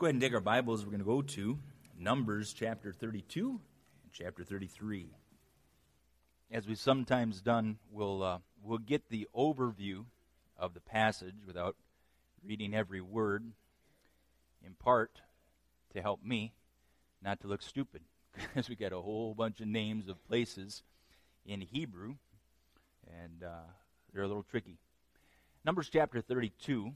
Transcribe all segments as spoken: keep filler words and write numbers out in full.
go ahead and take our Bibles. We're going to go to Numbers chapter thirty-two and chapter thirty-three. As we've sometimes done, we'll, uh, we'll get the overview of the passage without reading every word, in part to help me not to look stupid, because we got a whole bunch of names of places in Hebrew, and uh, they're a little tricky. Numbers chapter thirty-two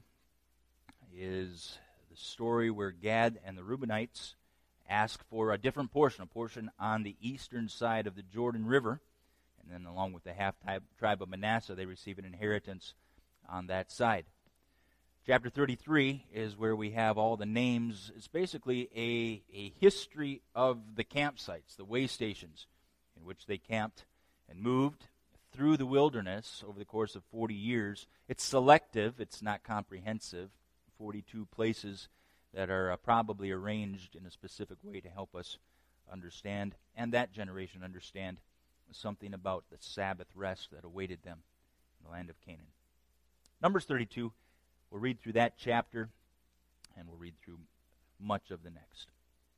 is the story where Gad and the Reubenites ask for a different portion, a portion on the eastern side of the Jordan River, and then along with the half-tribe of Manasseh, they receive an inheritance on that side. Chapter thirty-three is where we have all the names. It's basically a, a history of the campsites, the way stations, in which they camped and moved through the wilderness over the course of forty years. It's selective, it's not comprehensive. forty-two places that are uh, probably arranged in a specific way to help us understand, and that generation understand something about the Sabbath rest that awaited them in the land of Canaan. Numbers thirty-two, we'll read through that chapter, and we'll read through much of the next.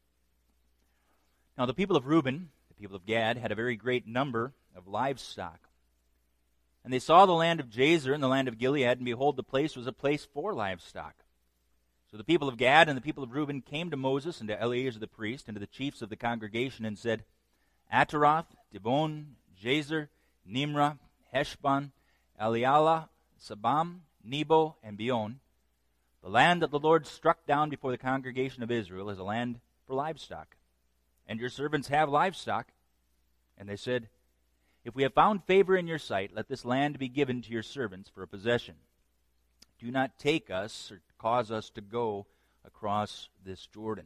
Now the people of Reuben, the people of Gad, had a very great number of livestock. And they saw the land of Jazer and the land of Gilead, and behold, the place was a place for livestock. So the people of Gad and the people of Reuben came to Moses and to Eleazar the priest and to the chiefs of the congregation and said, Ataroth, Dibon, Jazer, Nimrah, Heshbon, Elealeh, Sabam, Nebo, and Beon, the land that the Lord struck down before the congregation of Israel is a land for livestock. And your servants have livestock. And they said, If we have found favor in your sight, let this land be given to your servants for a possession. Do not take us or cause us to go across this Jordan.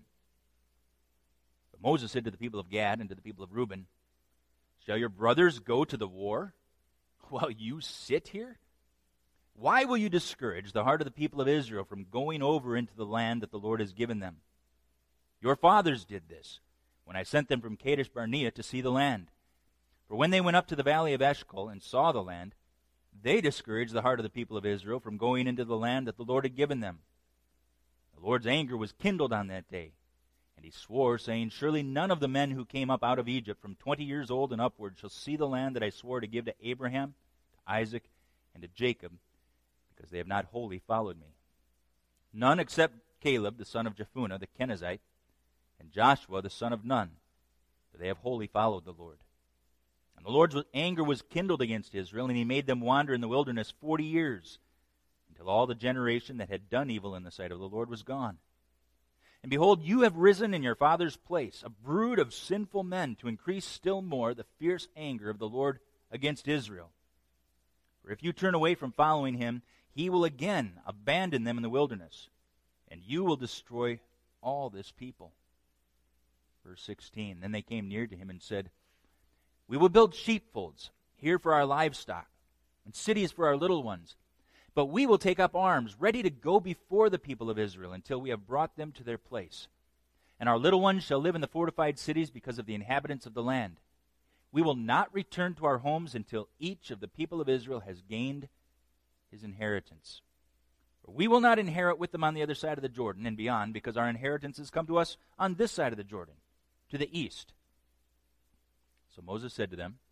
But Moses said to the people of Gad and to the people of Reuben, Shall your brothers go to the war while you sit here? Why will you discourage the heart of the people of Israel from going over into the land that the Lord has given them? Your fathers did this when I sent them from Kadesh Barnea to see the land. For when they went up to the valley of Eshcol and saw the land, they discouraged the heart of the people of Israel from going into the land that the Lord had given them. The Lord's anger was kindled on that day, and he swore, saying, Surely none of the men who came up out of Egypt from twenty years old and upward shall see the land that I swore to give to Abraham, to Isaac, and to Jacob, because they have not wholly followed me. None except Caleb, the son of Jephunneh, the Kenizzite, and Joshua, the son of Nun, for they have wholly followed the Lord. And the Lord's anger was kindled against Israel, and he made them wander in the wilderness forty years, until all the generation that had done evil in the sight of the Lord was gone. And behold, you have risen in your father's place, a brood of sinful men, to increase still more the fierce anger of the Lord against Israel. For if you turn away from following him, he will again abandon them in the wilderness, and you will destroy all this people. Verse sixteen, Then they came near to him and said, We will build sheepfolds here for our livestock, and cities for our little ones. But we will take up arms, ready to go before the people of Israel, until we have brought them to their place. And our little ones shall live in the fortified cities because of the inhabitants of the land. We will not return to our homes until each of the people of Israel has gained his inheritance. For we will not inherit with them on the other side of the Jordan and beyond, because our inheritance has come to us on this side of the Jordan, to the east. So Moses said to them,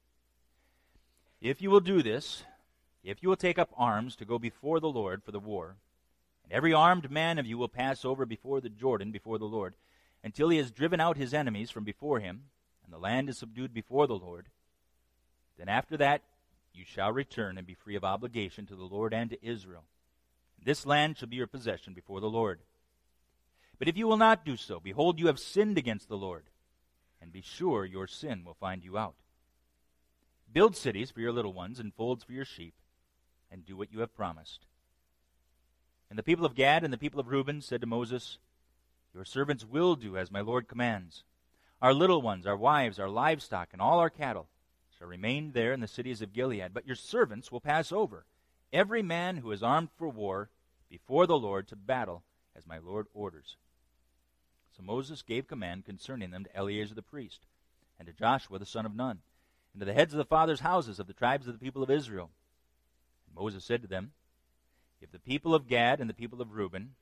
If you will do this, if you will take up arms to go before the Lord for the war, and every armed man of you will pass over before the Jordan before the Lord, until he has driven out his enemies from before him, and the land is subdued before the Lord, then after that you shall return and be free of obligation to the Lord and to Israel. This land shall be your possession before the Lord. But if you will not do so, behold, you have sinned against the Lord, and be sure your sin will find you out. Build cities for your little ones and folds for your sheep, and do what you have promised. And the people of Gad and the people of Reuben said to Moses, Your servants will do as my Lord commands. Our little ones, our wives, our livestock, and all our cattle shall remain there in the cities of Gilead, but your servants will pass over, every man who is armed for war, before the Lord to battle, as my Lord orders. So Moses gave command concerning them to Eleazar the priest, and to Joshua the son of Nun, and to the heads of the fathers' houses of the tribes of the people of Israel. And Moses said to them, If the people of Gad and the people of Reuben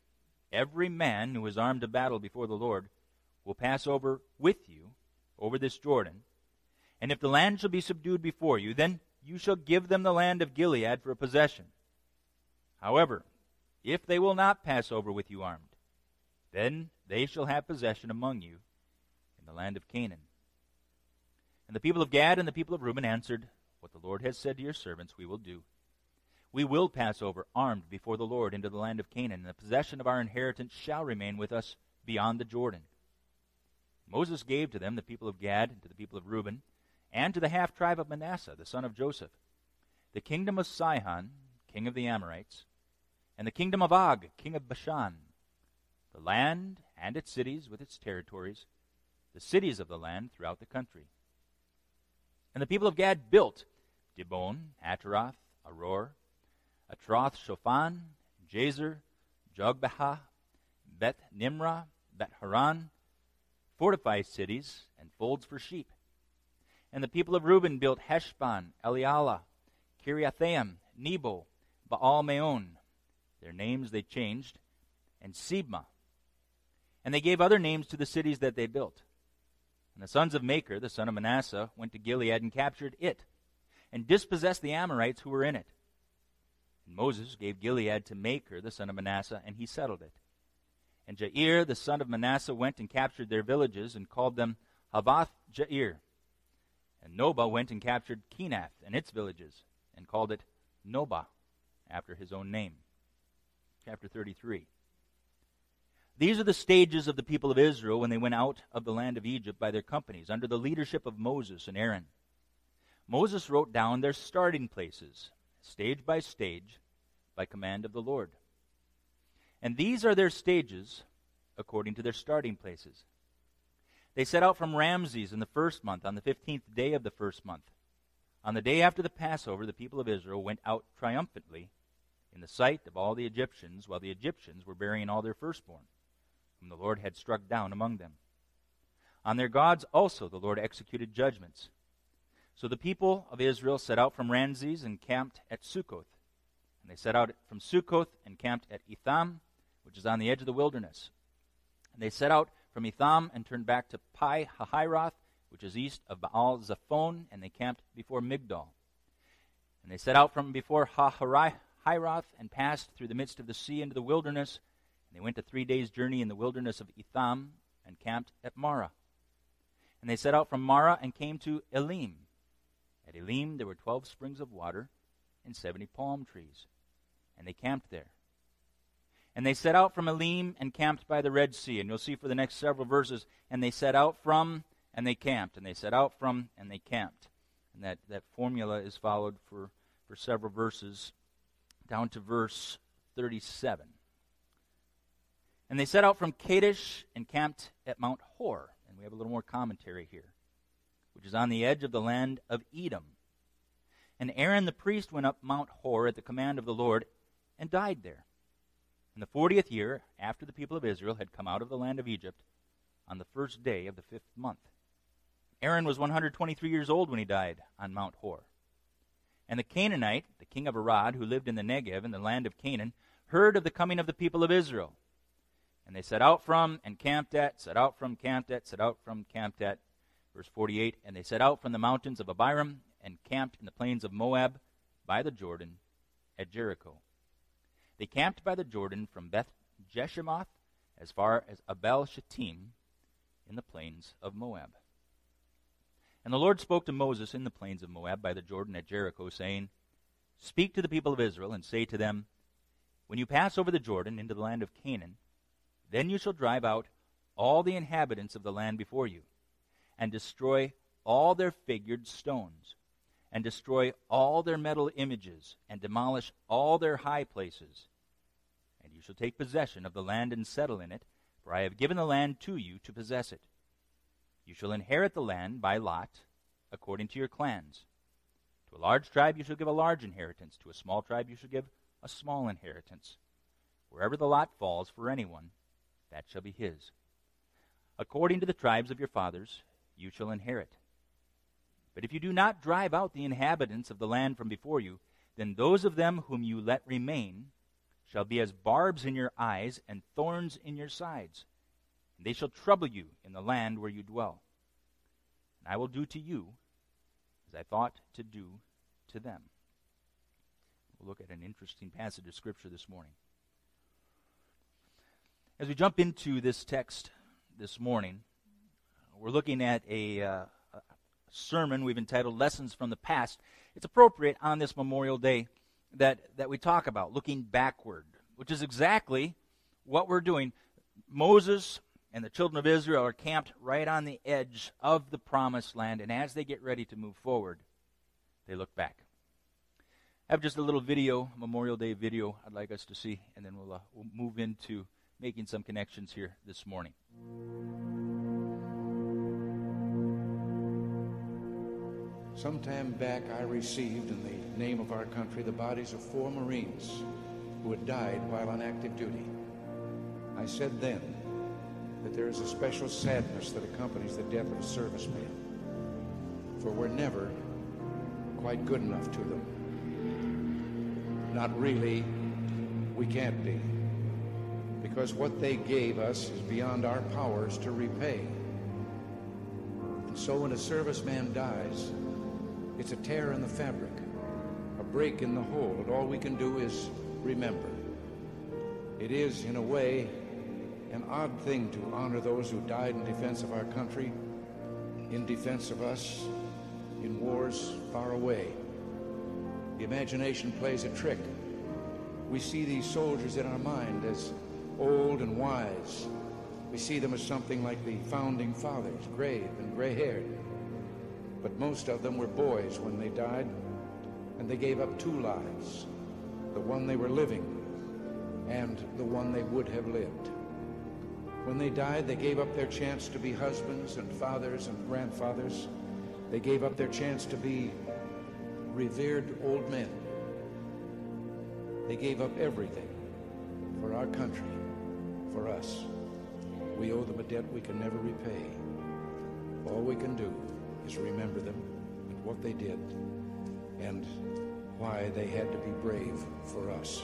every man who is armed to battle before the Lord will pass over with you over this Jordan. And if the land shall be subdued before you, then you shall give them the land of Gilead for a possession. However, if they will not pass over with you armed, then they shall have possession among you in the land of Canaan. And the people of Gad and the people of Reuben answered, What the Lord has said to your servants we will do. We will pass over armed before the Lord into the land of Canaan, and the possession of our inheritance shall remain with us beyond the Jordan. Moses gave to them the people of Gad, and to the people of Reuben, and to the half-tribe of Manasseh, the son of Joseph, the kingdom of Sihon, king of the Amorites, and the kingdom of Og, king of Bashan, the land and its cities with its territories, the cities of the land throughout the country. And the people of Gad built Dibon, Ataroth, Aror, Atroth Shophan, Jazer, Jogbehah, Beth Nimrah, Beth Haran, fortified cities and folds for sheep. And the people of Reuben built Heshbon, Elialah, Kiriathaim, Nebo, Baal Meon. Their names they changed, and Sibmah. And they gave other names to the cities that they built. And the sons of Machir, the son of Manasseh, went to Gilead and captured it, and dispossessed the Amorites who were in it. And Moses gave Gilead to Machir, the son of Manasseh, and he settled it. And Jair, the son of Manasseh, went and captured their villages, and called them Havoth Jair. And Nobah went and captured Kenath and its villages, and called it Nobah, after his own name. Chapter thirty-three. These are the stages of the people of Israel when they went out of the land of Egypt by their companies, under the leadership of Moses and Aaron. Moses wrote down their starting places, stage by stage, by command of the Lord. And these are their stages according to their starting places. They set out from Ramses in the first month, on the fifteenth day of the first month. On the day after the Passover, the people of Israel went out triumphantly in the sight of all the Egyptians, while the Egyptians were burying all their firstborn, whom the Lord had struck down among them. On their gods also the Lord executed judgments. So the people of Israel set out from Ramses and camped at Succoth. And they set out from Succoth and camped at Etham, which is on the edge of the wilderness. And they set out from Etham and turned back to Pi Hahiroth, which is east of Baal Zephon, and they camped before Migdol. And they set out from before Hahiroth and passed through the midst of the sea into the wilderness. And they went a three days' journey in the wilderness of Etham and camped at Marah. And they set out from Marah and came to Elim. At Elim there were twelve springs of water and seventy palm trees. And they camped there. And they set out from Elim and camped by the Red Sea. And you'll see for the next several verses, and they set out from, and they camped. And they set out from, and they camped. And that, that formula is followed for, for several verses, down to verse thirty-seven. And they set out from Kadesh and camped at Mount Hor. And we have a little more commentary here, which is on the edge of the land of Edom. And Aaron the priest went up Mount Hor at the command of the Lord and died there. In the fortieth year, after the people of Israel had come out of the land of Egypt, on the first day of the fifth month. Aaron was one hundred twenty-three years old when he died on Mount Hor. And the Canaanite, the king of Arad, who lived in the Negev in the land of Canaan, heard of the coming of the people of Israel. And they set out from and camped at, set out from, camped at, set out from, camped at. Verse forty-eight, and they set out from the mountains of Abiram and camped in the plains of Moab by the Jordan at Jericho. They camped by the Jordan from Beth Jeshimoth as far as Abel Shittim in the plains of Moab. And the Lord spoke to Moses in the plains of Moab by the Jordan at Jericho, saying, Speak to the people of Israel and say to them, When you pass over the Jordan into the land of Canaan, then you shall drive out all the inhabitants of the land before you, and destroy all their figured stones, and destroy all their metal images, and demolish all their high places. And you shall take possession of the land and settle in it, for I have given the land to you to possess it. You shall inherit the land by lot, according to your clans. To a large tribe you shall give a large inheritance, to a small tribe you shall give a small inheritance. Wherever the lot falls for anyone, that shall be his. According to the tribes of your fathers, you shall inherit. But if you do not drive out the inhabitants of the land from before you, then those of them whom you let remain shall be as barbs in your eyes and thorns in your sides. And they shall trouble you in the land where you dwell. And I will do to you as I thought to do to them. We'll look at an interesting passage of Scripture this morning. As we jump into this text this morning, we're looking at a, uh, a sermon we've entitled Lessons from the Past. It's appropriate on this Memorial Day that, that we talk about, looking backward, which is exactly what we're doing. Moses and the children of Israel are camped right on the edge of the Promised Land, and as they get ready to move forward, they look back. I have just a little video, Memorial Day video, I'd like us to see, and then we'll, uh, we'll move into making some connections here this morning. Sometime back, I received in the name of our country the bodies of four Marines who had died while on active duty. I said then that there is a special sadness that accompanies the death of a serviceman, for we're never quite good enough to them. Not really, we can't be, because what they gave us is beyond our powers to repay. And so when a serviceman dies, it's a tear in the fabric, a break in the whole, and all we can do is remember. It is, in a way, an odd thing to honor those who died in defense of our country, in defense of us, in wars far away. The imagination plays a trick. We see these soldiers in our mind as old and wise. We see them as something like the founding fathers, grave and gray-haired. But most of them were boys when they died, and they gave up two lives, the one they were living and the one they would have lived. When they died, they gave up their chance to be husbands and fathers and grandfathers. They gave up their chance to be revered old men. They gave up everything for our country, for us. We owe them a debt we can never repay. All we can do is remember them and what they did and why they had to be brave for us.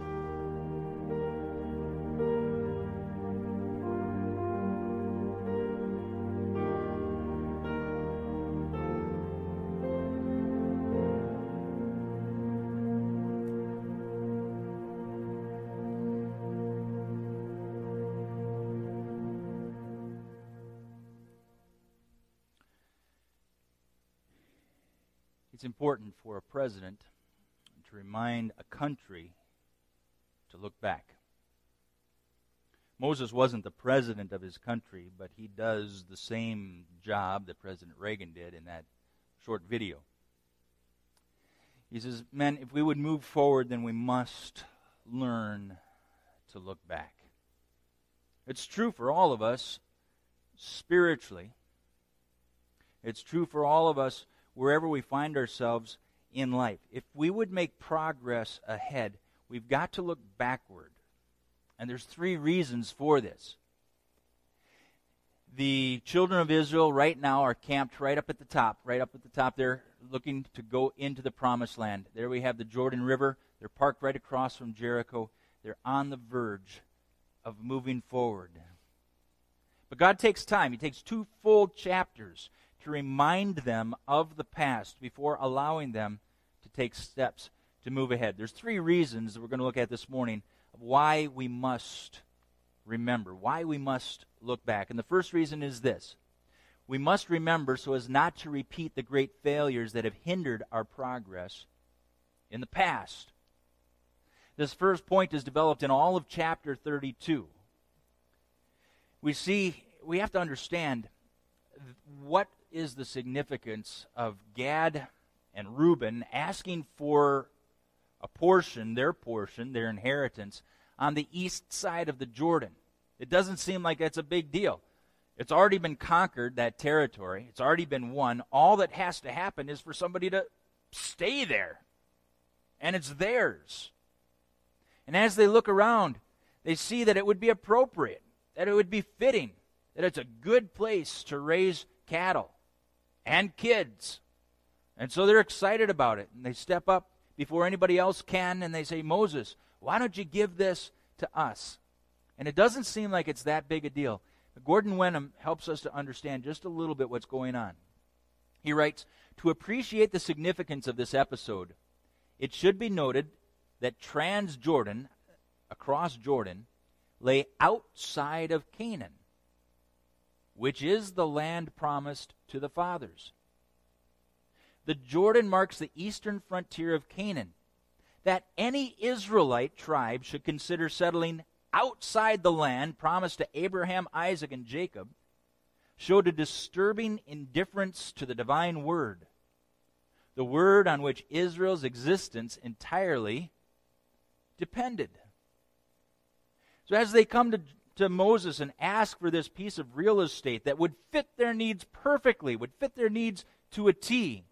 It's important for a president to remind a country to look back. Moses wasn't the president of his country, but he does the same job that President Reagan did in that short video. He says, men, if we would move forward, then we must learn to look back. It's true for all of us spiritually. It's true for all of us wherever we find ourselves in life. If we would make progress ahead, we've got to look backward. And there's three reasons for this. The children of Israel right now are camped right up at the top, right up at the top there, looking to go into the Promised Land. There we have the Jordan River. They're parked right across from Jericho. They're on the verge of moving forward. But God takes time. He takes two full chapters to remind them of the past before allowing them to take steps to move ahead. There's three reasons that we're going to look at this morning of why we must remember, why we must look back. And the first reason is this. We must remember so as not to repeat the great failures that have hindered our progress in the past. This first point is developed in all of chapter thirty-two. We see, we have to understand what is the significance of Gad and Reuben asking for a portion, their portion, their inheritance, on the east side of the Jordan. It doesn't seem like that's a big deal. It's already been conquered, that territory. It's already been won. All that has to happen is for somebody to stay there. And it's theirs. And as they look around, they see that it would be appropriate, that it would be fitting, that it's a good place to raise cattle and kids. And so they're excited about it. And they step up before anybody else can, and they say, Moses, Why don't you give this to us? And it doesn't seem like it's that big a deal. Gordon Wenham helps us to understand just a little bit what's going on. He writes, to appreciate the significance of this episode, it should be noted that Transjordan, across Jordan, lay outside of Canaan, which is the land promised to the fathers. The Jordan marks the eastern frontier of Canaan. That any Israelite tribe should consider settling outside the land promised to Abraham, Isaac, and Jacob showed a disturbing indifference to the divine word, the word on which Israel's existence entirely depended. So as they come to, to Moses and ask for this piece of real estate that would fit their needs perfectly, would fit their needs to a T,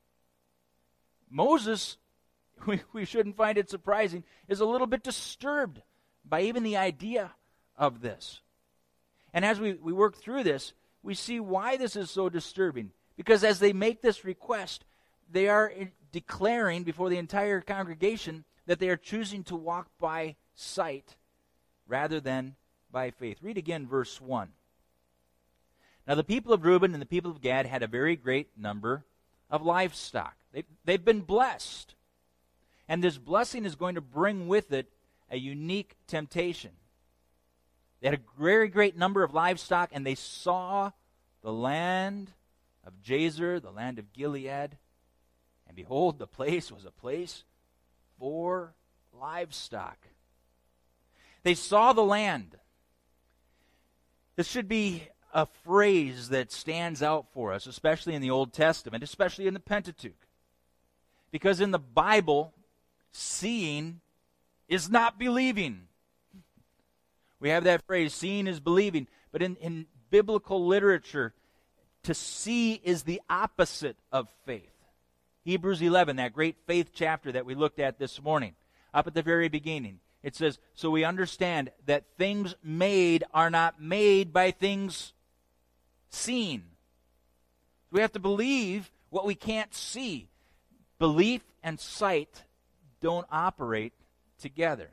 Moses, we, we shouldn't find it surprising, is a little bit disturbed by even the idea of this. And as we, we work through this, we see why this is so disturbing. Because as they make this request, they are declaring before the entire congregation that they are choosing to walk by sight rather than by faith. Read again verse one. Now the people of Reuben and the people of Gad had a very great number of livestock. They, they've been blessed. And this blessing is going to bring with it a unique temptation. They had a very great number of livestock, and they saw the land of Jazer, the land of Gilead. And behold, the place was a place for livestock. They saw the land. This should be a phrase that stands out for us, especially in the Old Testament, especially in the Pentateuch. Because in the Bible, seeing is not believing. We have that phrase, seeing is believing. But in, in biblical literature, to see is the opposite of faith. Hebrews eleven, that great faith chapter that we looked at this morning, up at the very beginning, it says, so we understand that things made are not made by things seen. We have to believe what we can't see. Belief and sight don't operate together.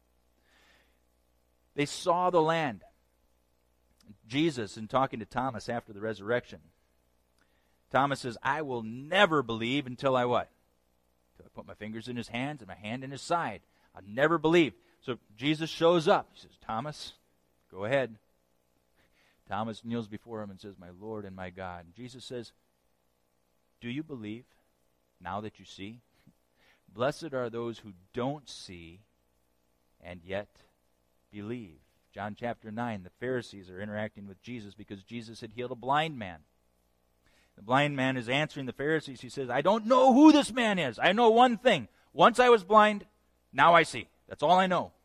They saw the land. Jesus, in talking to Thomas after the resurrection, Thomas says, I will never believe until I what? Until I put my fingers in his hands and my hand in his side. I'll never believe. So Jesus shows up. He says, Thomas, go ahead. Thomas kneels before him and says, my Lord and my God. And Jesus says, do you believe now that you see? Blessed are those who don't see and yet believe. John chapter nine, the Pharisees are interacting with Jesus because Jesus had healed a blind man. The blind man is answering the Pharisees. He says, I don't know who this man is. I know one thing. Once I was blind, now I see. That's all I know.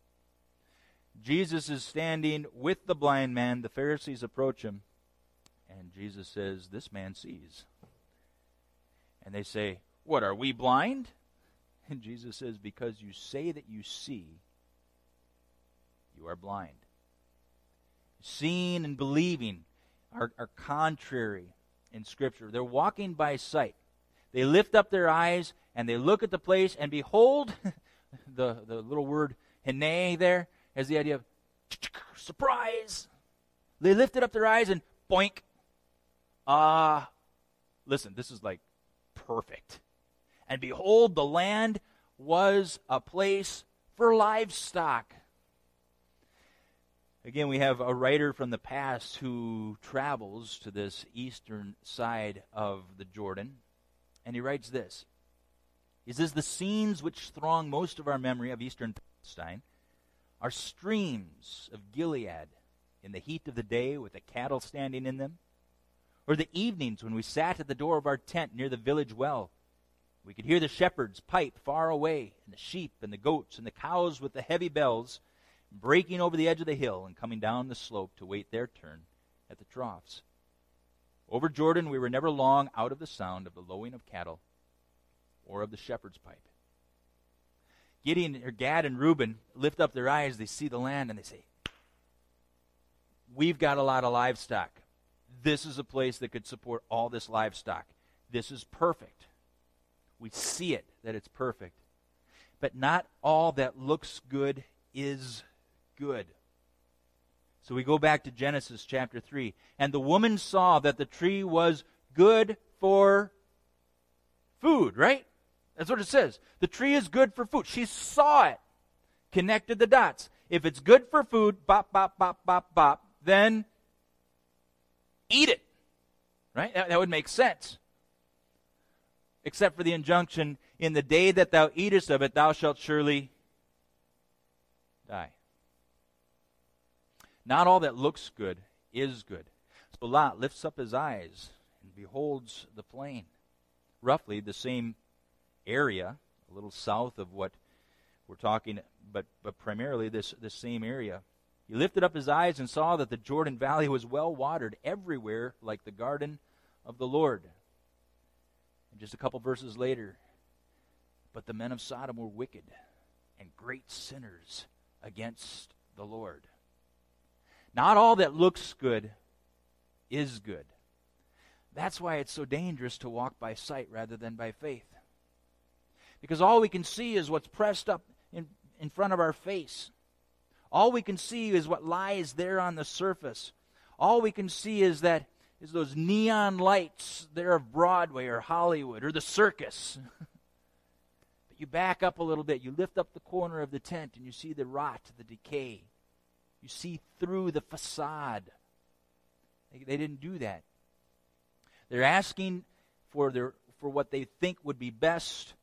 Jesus is standing with the blind man. The Pharisees approach him, and Jesus says, this man sees. And they say, what, are we blind? And Jesus says, because you say that you see, you are blind. Seeing and believing are, are contrary in Scripture. They're walking by sight. They lift up their eyes, and they look at the place, and behold, the, the little word hene there has the idea of surprise. They lifted up their eyes, and boink. Ah, uh, listen, this is like perfect. And behold, the land was a place for livestock. Again, we have a writer from the past who travels to this eastern side of the Jordan, and he writes this. He says, the scenes which throng most of our memory of eastern Palestine are streams of Gilead in the heat of the day with the cattle standing in them, or the evenings when we sat at the door of our tent near the village well. We could hear the shepherds pipe far away, and the sheep and the goats and the cows with the heavy bells breaking over the edge of the hill and coming down the slope to wait their turn at the troughs. Over Jordan we were never long out of the sound of the lowing of cattle or of the shepherd's pipe. Gideon, or Gad and Reuben lift up their eyes, they see the land, and they say, we've got a lot of livestock. This is a place that could support all this livestock. This is perfect. We see it, that it's perfect. but not all that looks good is good. So we go back to Genesis chapter three. And the woman saw that the tree was good for food, right? That's what it says. The tree is good for food. She saw it, connected the dots. If it's good for food, bop, bop, bop, bop, bop, then eat it, right? That, that would make sense. Except for the injunction, in the day that thou eatest of it, thou shalt surely die. Not all that looks good is good. So Lot lifts up his eyes and beholds the plain. Roughly the same area, a little south of what we're talking, but, but primarily this, this same area. He lifted up his eyes and saw that the Jordan Valley was well watered everywhere like the garden of the Lord. And just a couple verses later, but the men of Sodom were wicked and great sinners against the Lord. Not all that looks good is good. That's why it's so dangerous to walk by sight rather than by faith. Because all we can see is what's pressed up in, in front of our face. All we can see is what lies there on the surface. All we can see is that is those neon lights there of Broadway or Hollywood or the circus. But you back up a little bit, you lift up the corner of the tent and you see the rot, the decay. You see through the facade. They, they didn't do that. They're asking for their for what they think would be best.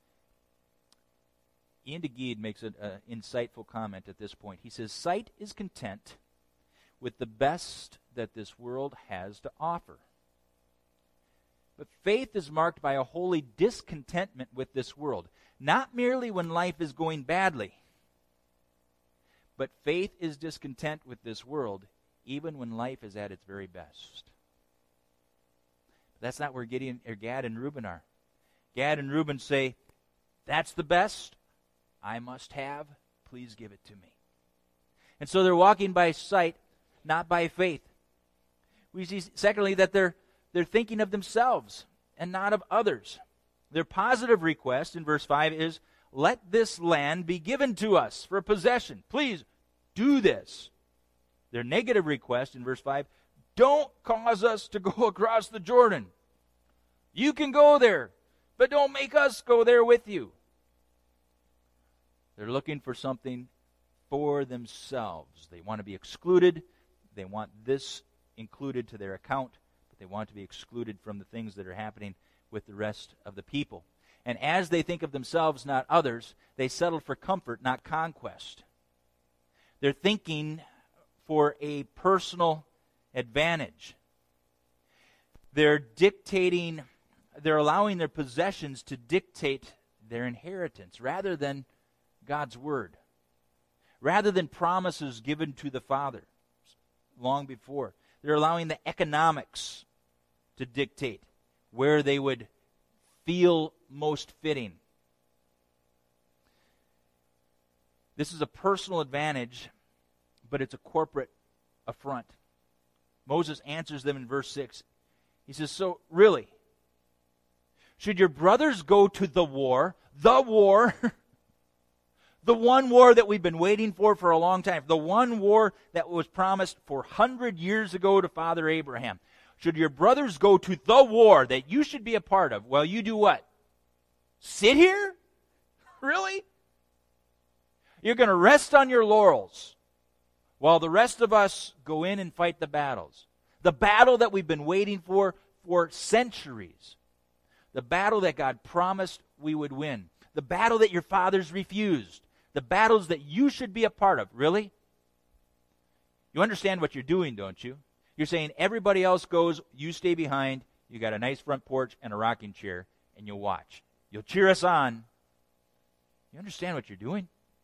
Ian DeGeed makes an uh, insightful comment at this point. He says, sight is content with the best that this world has to offer. But faith is marked by a holy discontentment with this world. Not merely when life is going badly, but faith is discontent with this world even when life is at its very best. But that's not where Gideon, or Gad and Reuben are. Gad and Reuben say, that's the best I must have. Please give it to me. And so they're walking by sight, not by faith. We see, secondly, that they're, they're thinking of themselves and not of others. Their positive request in verse five is, let this land be given to us for a possession. Please do this. Their negative request in verse five, don't cause us to go across the Jordan. You can go there, but don't make us go there with you. They're looking for something for themselves. They want to be excluded. They want this included to their account, but they want to be excluded from the things that are happening with the rest of the people. And as they think of themselves, not others, they settle for comfort, not conquest. They're thinking for a personal advantage. They're dictating, they're allowing their possessions to dictate their inheritance rather than God's word, rather than promises given to the Father long before. They're allowing the economics to dictate where they would feel most fitting. This is a personal advantage, but it's a corporate affront. Moses answers them in verse six. He says, so really, should your brothers go to the war, the war, the one war that we've been waiting for for a long time, the one war that was promised four hundred years ago to Father Abraham. Should your brothers go to the war that you should be a part of? Well, you do what? Sit here? Really? You're going to rest on your laurels while the rest of us go in and fight the battles. The battle that we've been waiting for for centuries. The battle that God promised we would win. The battle that your fathers refused. The battles that you should be a part of. Really? You understand what you're doing, don't you? You're saying everybody else goes, you stay behind, you got a nice front porch and a rocking chair, and you'll watch. You'll cheer us on. You understand what you're doing?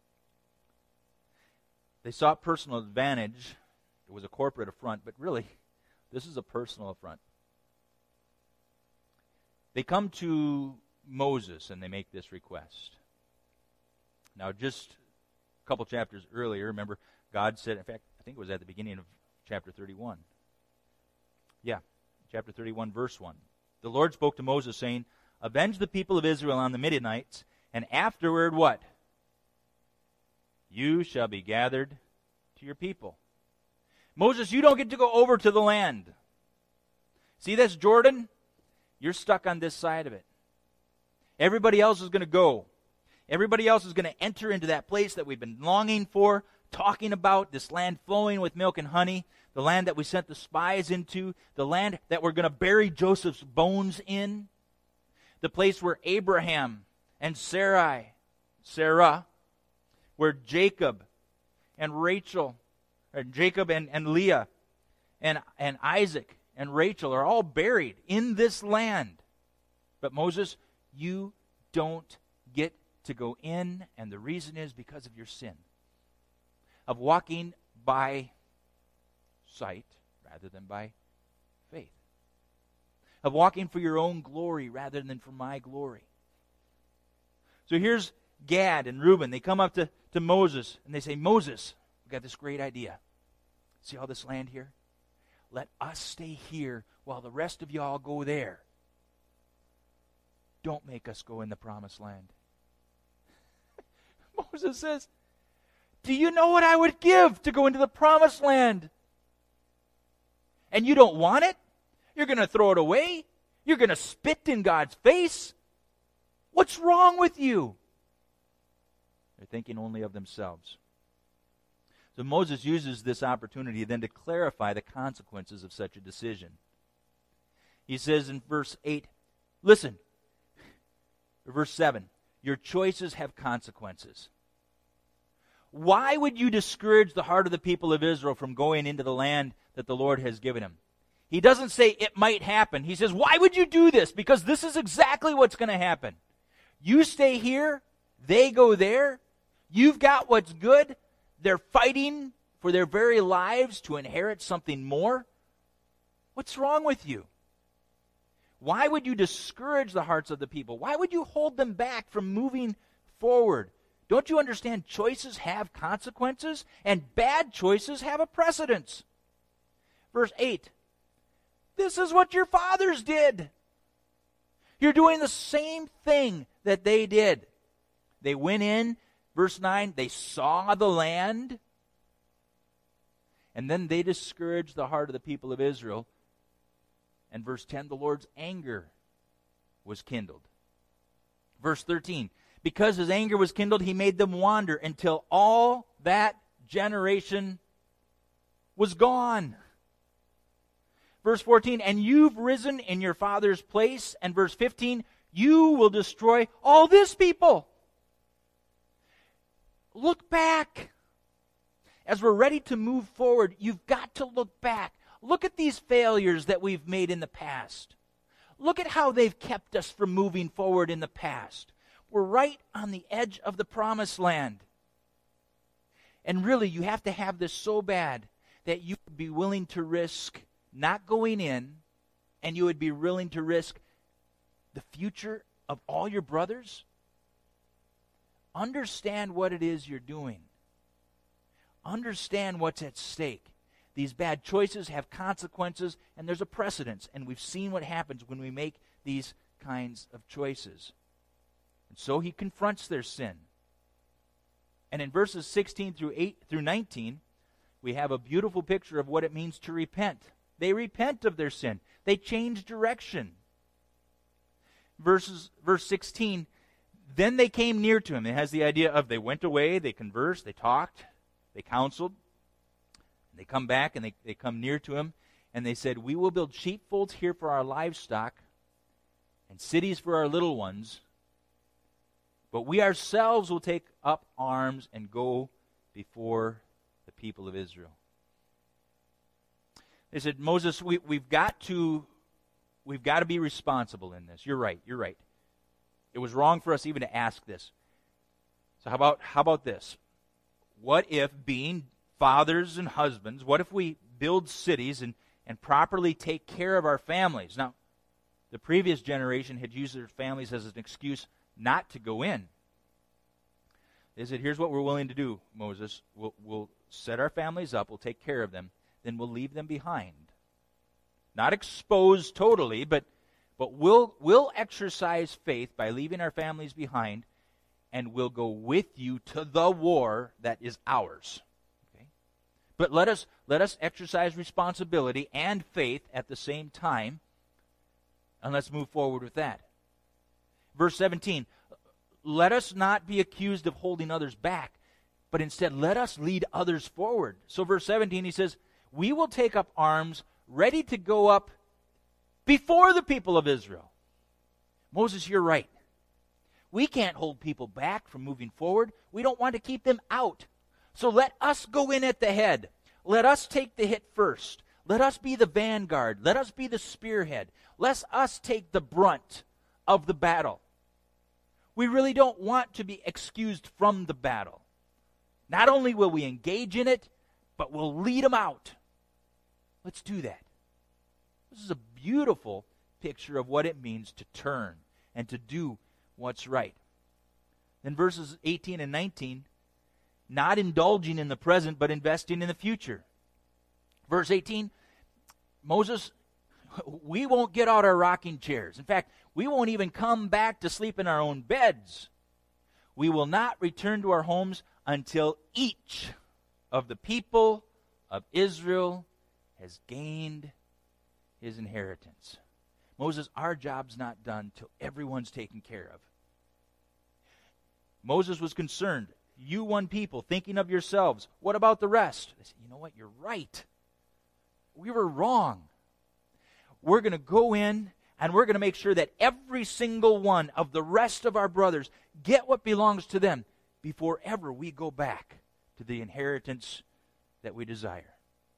They sought personal advantage. It was a corporate affront, but really, this is a personal affront. They come to Moses and they make this request. Now, just a couple chapters earlier, remember, God said, in fact, I think it was at the beginning of chapter thirty-one. Yeah, chapter thirty-one, verse one. The Lord spoke to Moses, saying, avenge the people of Israel on the Midianites, and afterward what? you shall be gathered to your people. Moses, you don't get to go over to the land. See this Jordan? You're stuck on this side of it. Everybody else is going to go. Everybody else is going to enter into that place that we've been longing for, talking about, this land flowing with milk and honey, the land that we sent the spies into, the land that we're going to bury Joseph's bones in, the place where Abraham and Sarai, Sarah, where Jacob and Rachel, or Jacob and, and Leah and, and Isaac and Rachel are all buried in this land. But Moses, you don't get to go in, and the reason is because of your sin of walking by sight rather than by faith, of walking for your own glory rather than for my glory. So here's Gad and Reuben. They come up to, to Moses and they say, Moses, we've got this great idea. See all this land here? Let us stay here while the rest of y'all go there. Don't make us go in the promised land. Moses says, do you know what I would give to go into the promised land? And you don't want it? You're going to throw it away? You're going to spit in God's face? What's wrong with you? They're thinking only of themselves. So Moses uses this opportunity then to clarify the consequences of such a decision. He says in verse eight, listen, verse seven, your choices have consequences. Why would you discourage the heart of the people of Israel from going into the land that the Lord has given him? He doesn't say it might happen. He says, why would you do this? Because this is exactly what's going to happen. You stay here, they go there. You've got what's good. They're fighting for their very lives to inherit something more. What's wrong with you? Why would you discourage the hearts of the people? Why would you hold them back from moving forward? Don't you understand choices have consequences and bad choices have a precedence? Verse eight, this is what your fathers did. You're doing the same thing that they did. They went in, verse nine, they saw the land, and then they discouraged the heart of the people of Israel. And verse ten, the Lord's anger was kindled. Verse thirteen, because his anger was kindled, he made them wander until all that generation was gone. Verse fourteen, and you've risen in your father's place. And verse fifteen, you will destroy all this people. Look back. As we're ready to move forward, you've got to look back. Look at these failures that we've made in the past. Look at how they've kept us from moving forward in the past. We're right on the edge of the promised land. And really, you have to have this so bad that you would be willing to risk not going in, and you would be willing to risk the future of all your brothers. Understand what it is you're doing. Understand what's at stake. These bad choices have consequences, and there's a precedence. And we've seen what happens when we make these kinds of choices. And so he confronts their sin. And in verses sixteen through eight through nineteen, we have a beautiful picture of what it means to repent. They repent of their sin. They change direction. Verses, verse sixteen, then they came near to him. It has the idea of they went away, they conversed, they talked, they counseled. They come back and they, they come near to him, and they said, we will build sheepfolds here for our livestock and cities for our little ones, but we ourselves will take up arms and go before the people of Israel. They said, Moses, we, we've got to we've got to be responsible in this. You're right, you're right. It was wrong for us even to ask this. So how about how about this? What if, being fathers and husbands, what if we build cities and, and properly take care of our families? Now, the previous generation had used their families as an excuse not to go in. They said, here's what we're willing to do, Moses. We'll, we'll set our families up, we'll take care of them, then we'll leave them behind. Not exposed totally, but, but we'll, we'll exercise faith by leaving our families behind, and we'll go with you to the war that is ours. Okay? But let us let us exercise responsibility and faith at the same time, and let's move forward with that. Verse seventeen, let us not be accused of holding others back, but instead let us lead others forward. So verse seventeen, he says, we will take up arms ready to go up before the people of Israel. Moses, you're right. We can't hold people back from moving forward. We don't want to keep them out. So let us go in at the head. Let us take the hit first. Let us be the vanguard. Let us be the spearhead. Let us take the brunt of the battle. We really don't want to be excused from the battle. Not only will we engage in it, but we'll lead them out. Let's do that. This is a beautiful picture of what it means to turn and to do what's right. Then verses eighteen and nineteen, not indulging in the present, but investing in the future. Verse eighteen, Moses, we won't get out our rocking chairs. In fact, we won't even come back to sleep in our own beds. We will not return to our homes until each of the people of Israel has gained his inheritance. Moses, our job's not done till everyone's taken care of. Moses was concerned. You one people, thinking of yourselves. What about the rest? They said, you know what? You're right. We were wrong. We're going to go in and we're going to make sure that every single one of the rest of our brothers get what belongs to them before ever we go back to the inheritance that we desire.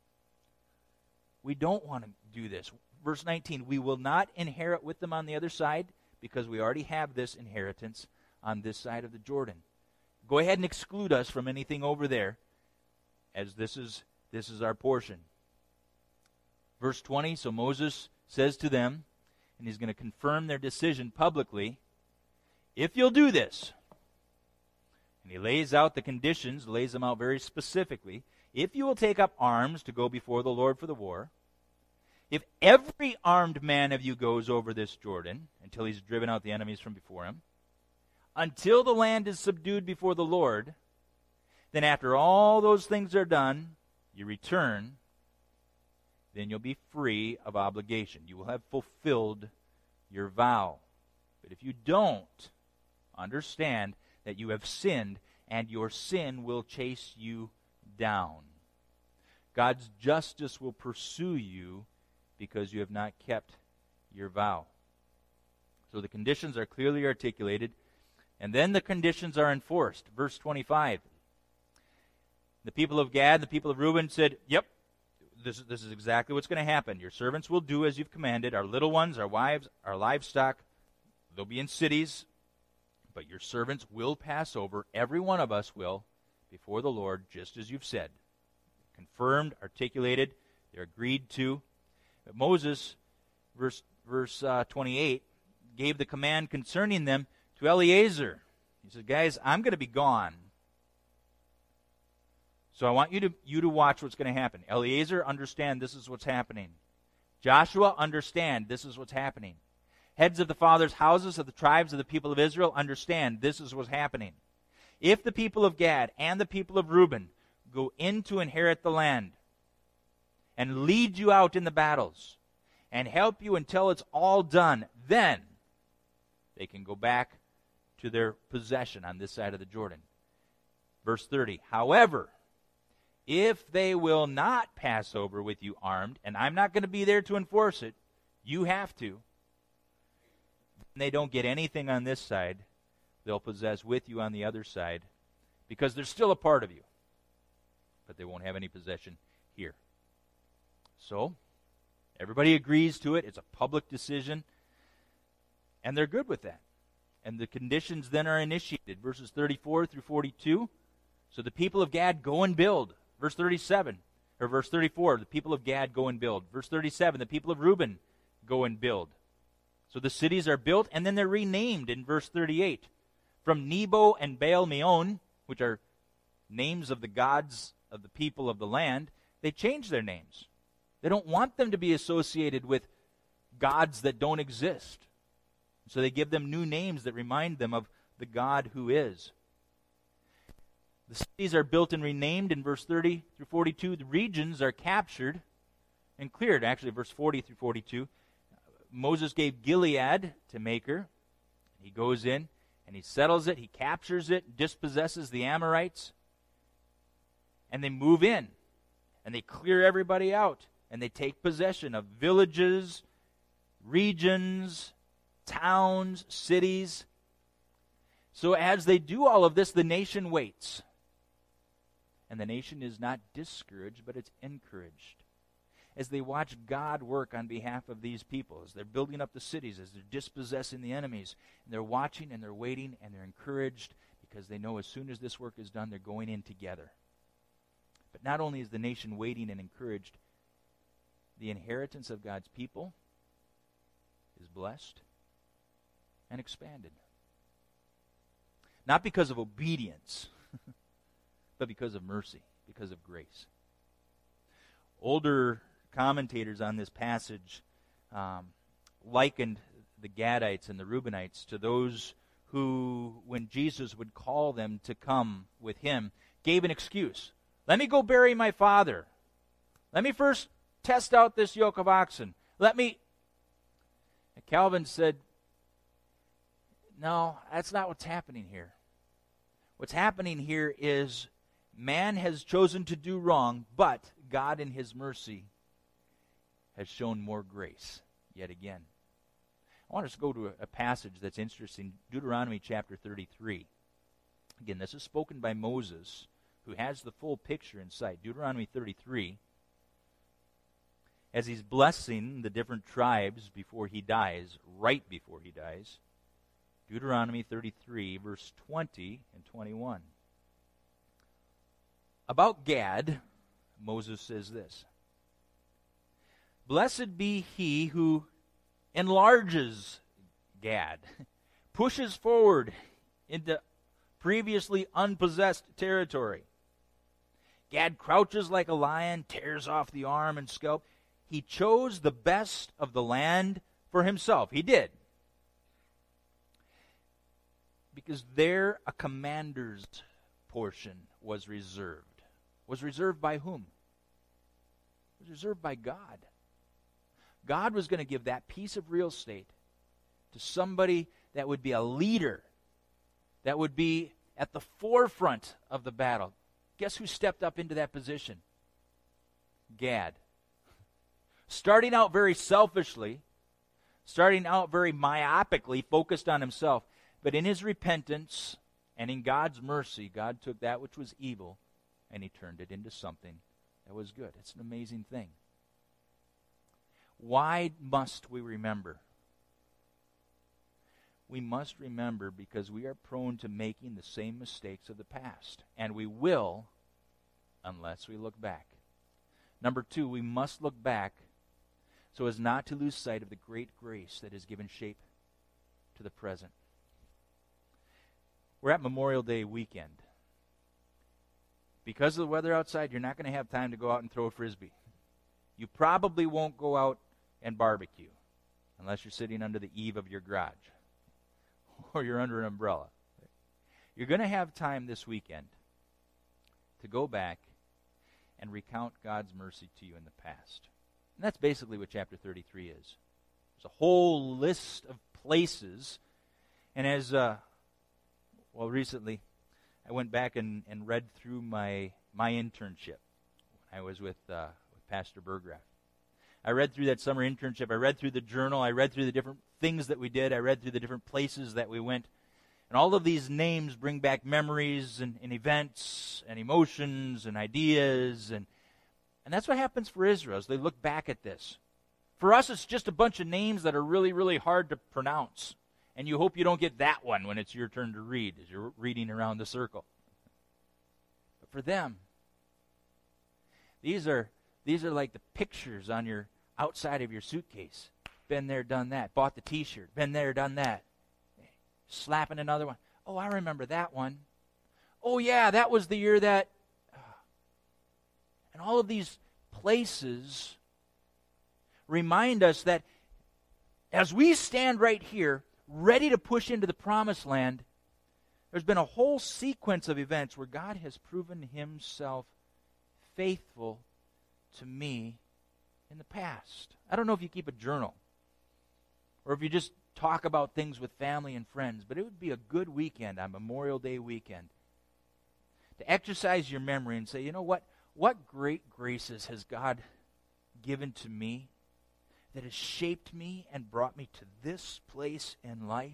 We don't want to do this. Verse nineteen, we will not inherit with them on the other side because we already have this inheritance on this side of the Jordan. Go ahead and exclude us from anything over there, as this is this is our portion. Verse twenty, so Moses says to them, and he's going to confirm their decision publicly, if you'll do this, and he lays out the conditions, lays them out very specifically, if you will take up arms to go before the Lord for the war, if every armed man of you goes over this Jordan until he's driven out the enemies from before him, until the land is subdued before the Lord, then after all those things are done, you return, then you'll be free of obligation. You will have fulfilled your vow. But if you don't, understand that you have sinned, and your sin will chase you down. God's justice will pursue you because you have not kept your vow. So the conditions are clearly articulated, and then the conditions are enforced. Verse twenty-five. The people of Gad, the people of Reuben said, yep, this, this is exactly what's going to happen. Your servants will do as you've commanded. Our little ones, our wives, our livestock, they'll be in cities, but your servants will pass over, every one of us will, before the Lord, just as you've said. Confirmed, articulated, they're agreed to. But Moses, verse, verse uh, twenty-eight, gave the command concerning them to Eleazar. He said, guys, I'm going to be gone. So I want you to, you to watch what's going to happen. Eleazar, understand this is what's happening. Joshua, understand this is what's happening. Heads of the fathers' houses of the tribes of the people of Israel, understand this is what's happening. If the people of Gad and the people of Reuben go in to inherit the land and lead you out in the battles and help you until it's all done, then they can go back to their possession on this side of the Jordan. Verse thirty, however, if they will not pass over with you armed, and I'm not going to be there to enforce it, you have to, and they don't get anything on this side, they'll possess with you on the other side, because they're still a part of you, but they won't have any possession here. So, everybody agrees to it. It's a public decision, and they're good with that. And the conditions then are initiated. Verses thirty-four through forty-two. So the people of Gad go and build. Verse thirty-seven, or verse thirty-four, the people of Gad go and build. Verse thirty-seven, the people of Reuben go and build. So the cities are built, and then they're renamed in verse thirty-eight. From Nebo and Baal-meon, which are names of the gods of the people of the land, they change their names. They don't want them to be associated with gods that don't exist. So they give them new names that remind them of the God who is. The cities are built and renamed in verse thirty through forty-two. The regions are captured and cleared. Actually, verse forty through forty-two. Moses gave Gilead to Machir. He goes in and he settles it. He captures it, dispossesses the Amorites. And they move in. And they clear everybody out. And they take possession of villages, regions, towns, cities. So as they do all of this, the nation waits. And the nation is not discouraged, but it's encouraged. As they watch God work on behalf of these people, as they're building up the cities, as they're dispossessing the enemies, and they're watching and they're waiting and they're encouraged because they know as soon as this work is done, they're going in together. But not only is the nation waiting and encouraged, the inheritance of God's people is blessed and expanded. Not because of obedience, but because of mercy, because of grace. Older commentators on this passage um, likened the Gadites and the Reubenites to those who, when Jesus would call them to come with him, gave an excuse. Let me go bury my father. Let me first test out this yoke of oxen. Let me... And Calvin said, no, that's not what's happening here. What's happening here is man has chosen to do wrong, but God in his mercy has shown more grace yet again. I want us to go to a, a passage that's interesting, Deuteronomy chapter thirty-three. Again, this is spoken by Moses, who has the full picture in sight. Deuteronomy thirty-three, as he's blessing the different tribes before he dies, right before he dies. Deuteronomy thirty-three, verse twenty and twenty-one. About Gad, Moses says this: Blessed be he who enlarges Gad, pushes forward into previously unpossessed territory. Gad crouches like a lion, tears off the arm and scalp. He chose the best of the land for himself. He did. Because there a commander's portion was reserved. Was reserved by whom? It was reserved by God. God was going to give that piece of real estate to somebody that would be a leader, that would be at the forefront of the battle. Guess who stepped up into that position? Gad. Starting out very selfishly, starting out very myopically, focused on himself, but in his repentance and in God's mercy, God took that which was evil and he turned it into something that was good. It's an amazing thing. Why must we remember? We must remember because we are prone to making the same mistakes of the past. And we will unless we look back. Number two, we must look back so as not to lose sight of the great grace that has given shape to the present. We're at Memorial Day weekend. Because of the weather outside, you're not going to have time to go out and throw a Frisbee. You probably won't go out and barbecue unless you're sitting under the eave of your garage or you're under an umbrella. You're going to have time this weekend to go back and recount God's mercy to you in the past. And that's basically what chapter thirty-three is. There's a whole list of places. And as, uh, well, recently, I went back and, and read through my my internship when I was with, uh, with Pastor Burgraff. I read through that summer internship. I read through the journal. I read through the different things that we did. I read through the different places that we went. And all of these names bring back memories and, and events and emotions and ideas. And, and that's what happens for Israel as they look back at this. For us, it's just a bunch of names that are really, really hard to pronounce. And you hope you don't get that one when it's your turn to read as you're reading around the circle. But for them, these are these are like the pictures on your outside of your suitcase. Been there, done that. Bought the T-shirt. Been there, done that. Slapping another one. Oh, I remember that one. Oh, yeah, that was the year that... And all of these places remind us that as we stand right here, ready to push into the promised land, There's been a whole sequence of events where God has proven himself faithful to me in the past. I don't know if you keep a journal or if you just talk about things with family and friends, but it would be a good weekend on Memorial Day weekend to exercise your memory and say, you know what? What great graces has God given to me that has shaped me and brought me to this place in life?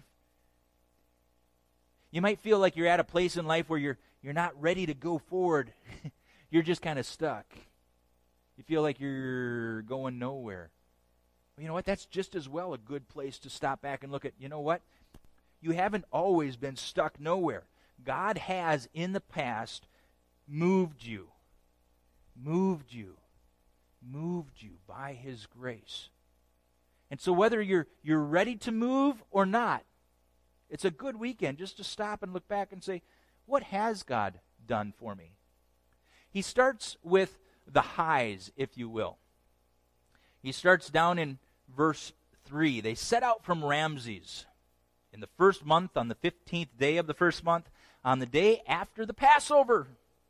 You might feel like you're at a place in life where you're you're not ready to go forward. You're just kind of stuck. You feel like you're going nowhere. Well, you know what? That's just as well a good place to stop back and look at, you know what? You haven't always been stuck nowhere. God has, in the past, moved you, moved you, moved you by his grace. And so whether you're you're ready to move or not, it's a good weekend just to stop and look back and say, what has God done for me? He starts with the highs, if you will. He starts down in verse three. They set out from Ramses in the first month, on the fifteenth day of the first month, on the day after the Passover.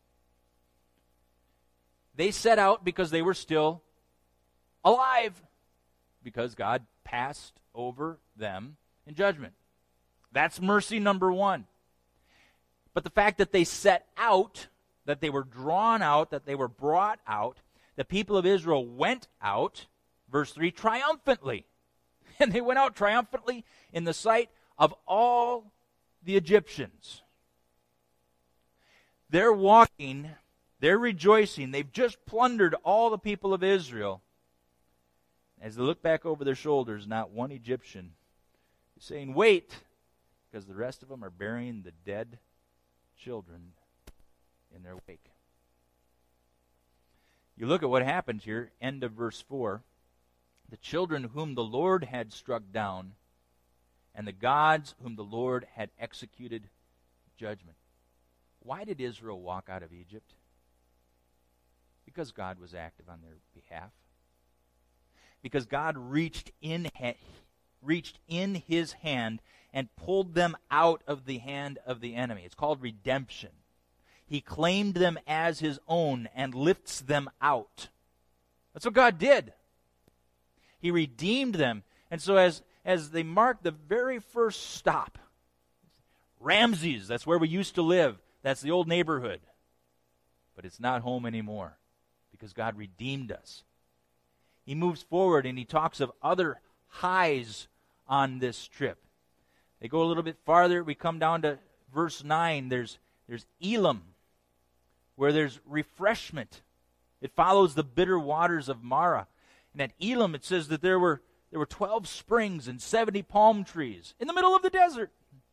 They set out because they were still alive, because God passed over them in judgment. That's mercy number one. But the fact that they set out, that they were drawn out, that they were brought out, the people of Israel went out, verse three, triumphantly. And they went out triumphantly in the sight of all the Egyptians. They're walking, they're rejoicing, they've just plundered all the people of Israel. As they look back over their shoulders, not one Egyptian is saying, wait, because the rest of them are burying the dead children in their wake. You look at what happens here, end of verse four. The children whom the Lord had struck down, and the gods whom the Lord had executed judgment. Why did Israel walk out of Egypt? Because God was active on their behalf. Because God reached in, reached in his hand and pulled them out of the hand of the enemy. It's called redemption. He claimed them as his own and lifts them out. That's what God did. He redeemed them. And so as, as they mark the very first stop, Ramses, that's where we used to live. That's the old neighborhood. But it's not home anymore because God redeemed us. He moves forward and he talks of other highs on this trip. They go a little bit farther. We come down to verse nine. There's, there's Elam, where there's refreshment. It follows the bitter waters of Marah. And at Elam, it says that there were, there were twelve springs and seventy palm trees in the middle of the desert,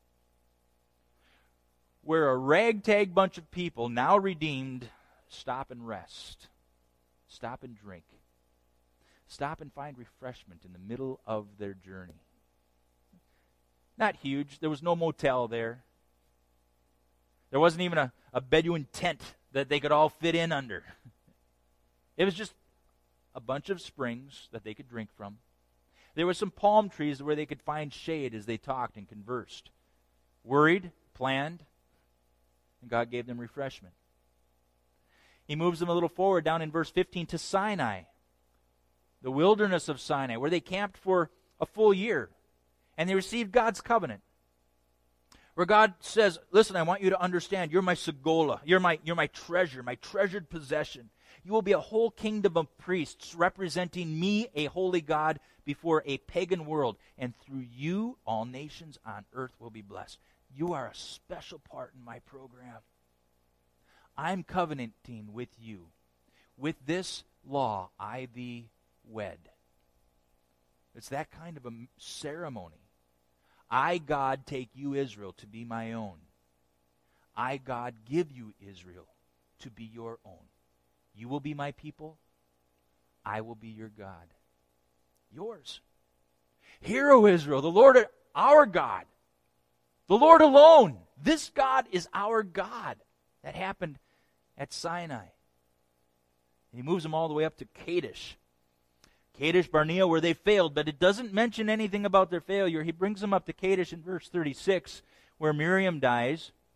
where a ragtag bunch of people, now redeemed, stop and rest. Stop and drink. Stop and find refreshment in the middle of their journey. Not huge. There was no motel there. There wasn't even a, a Bedouin tent that they could all fit in under. It was just a bunch of springs that they could drink from. There were some palm trees where they could find shade as they talked and conversed. Worried, planned, and God gave them refreshment. He moves them a little forward down in verse fifteen to Sinai, the wilderness of Sinai, where they camped for a full year. And they received God's covenant, where God says, listen, I want you to understand, you're my Segola, you're my, you're my treasure, my treasured possession. You will be a whole kingdom of priests representing me, a holy God, before a pagan world. And through you, all nations on earth will be blessed. You are a special part in my program. I'm covenanting with you. With this law, I thee wed. It's that kind of a ceremony. I, God, take you, Israel, to be my own. I, God, give you, Israel, to be your own. You will be my people. I will be your God. Yours. Hear, O Israel, the Lord our God, the Lord alone. This God is our God. That happened at Sinai. He moves them all the way up to Kadesh. Kadesh Barnea, where they failed, but it doesn't mention anything about their failure. He brings them up to Kadesh in verse thirty-six, where Miriam dies.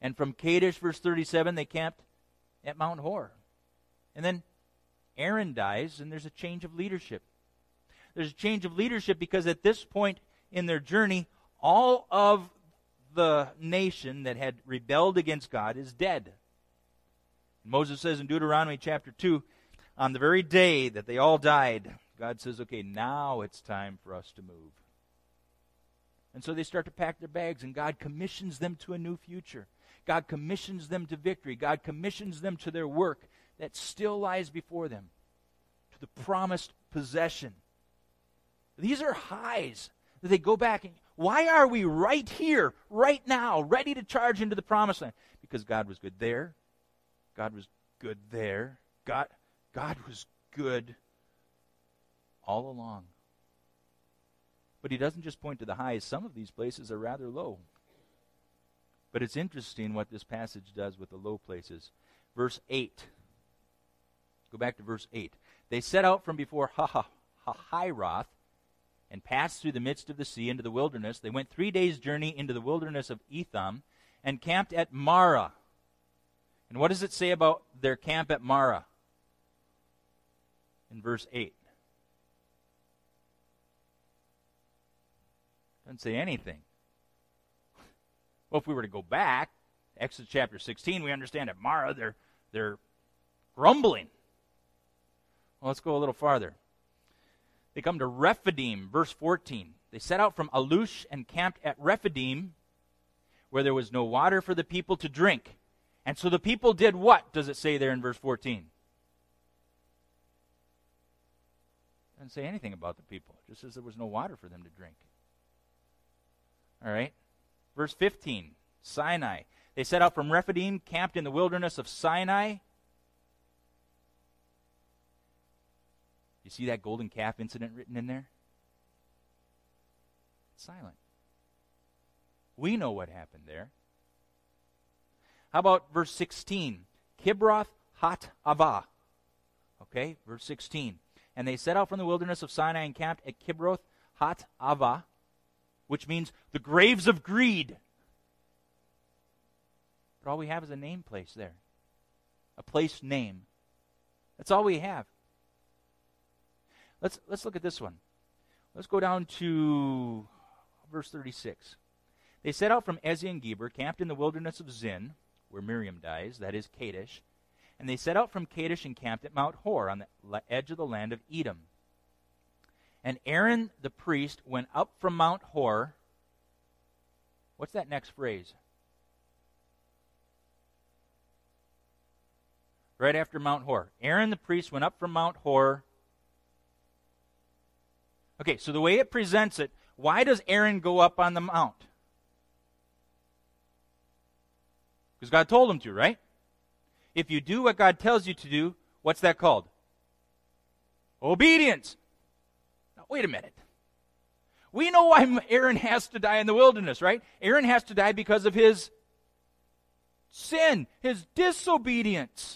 And from Kadesh, verse thirty-seven, they camped at Mount Hor. And then Aaron dies, and there's a change of leadership. There's a change of leadership because at this point in their journey, all of the nation that had rebelled against God is dead. Moses says in Deuteronomy chapter two, on the very day that they all died, God says, okay, now it's time for us to move. And so they start to pack their bags, and God commissions them to a new future. God commissions them to victory. God commissions them to their work that still lies before them, to the promised possession. These are highs that they go back and, why are we right here, right now, ready to charge into the promised land? Because God was good there. God was good there. God, God was good all along. But he doesn't just point to the highs. Some of these places are rather low. But it's interesting what this passage does with the low places. Verse eight. Go back to verse eight. They set out from before Hahiroth and passed through the midst of the sea into the wilderness. They went three days' journey into the wilderness of Etham and camped at Marah. And what does it say about their camp at Marah? In verse eight. Doesn't say anything. Well, if we were to go back, Exodus chapter sixteen, we understand at Marah they're, they're grumbling. Well, let's go a little farther. They come to Rephidim, verse fourteen. They set out from Alush and camped at Rephidim, where there was no water for the people to drink. And so the people did what, does it say there in verse fourteen? Doesn't say anything about the people. It just says there was no water for them to drink. All right. Verse fifteen, Sinai. They set out from Rephidim, camped in the wilderness of Sinai. You see that golden calf incident written in there? It's silent. We know what happened there. How about verse sixteen? Kibroth Hatava. Okay, verse sixteen. And they set out from the wilderness of Sinai and camped at Kibroth Hatava, which means the graves of greed. But all we have is a name place there. A place name. That's all we have. Let's let's look at this one. Let's go down to verse thirty-six. They set out from Ezion-Geber, camped in the wilderness of Zin, where Miriam dies, that is Kadesh. And they set out from Kadesh and camped at Mount Hor on the edge of the land of Edom. And Aaron the priest went up from Mount Hor. What's that next phrase? Right after Mount Hor. Aaron the priest went up from Mount Hor. Okay, so the way it presents it, why does Aaron go up on the mount? Because God told him to, right? If you do what God tells you to do, what's that called? Obedience. Now, wait a minute. We know why Aaron has to die in the wilderness, right? Aaron has to die because of his sin, his disobedience.